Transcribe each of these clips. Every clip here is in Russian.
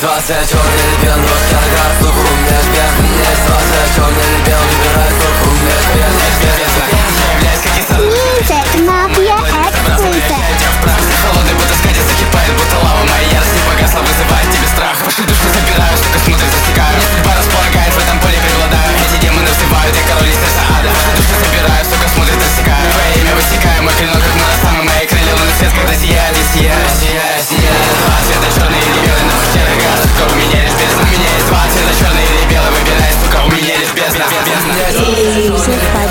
ситуация, черный или белый, русский агар, слух у меня без. У меня ситуация, черный или белый, выбирай, слух у меня без. Music Mafia Exclusive. Холодный будто скатит, закипает, будто лава. Моя ярость не погасла, вызывает тебе страх. Ваши души забираю, штука смотрит, засекаю. Судьба располагает, в этом поле преобладаю. Эти демоны взывают, я король из сердца ада. Ваши души забираю, сука смотрит, засекаю. Твое имя высекаю, мой клинок как моносамы. Мои крылья лунный свет, когда сияет и сияет, сияет, сияет. Два цвета, черный или белый, на пути рога. Сука, у меня лишь бездна. У меня есть два цвета, черный или белый, выбирай, сука, у меня лишь бездна. Music by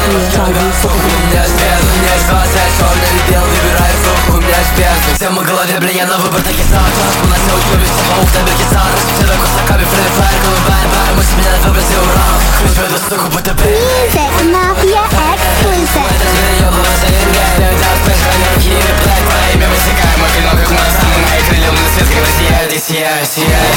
Всем в голове блин, на выбор таких ставок. У нас все учебы, все паук, табельки сары. Все такой стаками, флэйр, голубая бар. Мы с меня на выбросе урал. Ключ веду суку, будто бы Music Mafia Exclusive. это не ёбаный заиргай. Когда успех, храню руки, блядь. Твое имя высекаю, мой клинок как моносамы. Мои крылья лунный свет, когда сияет и сияет, сияет.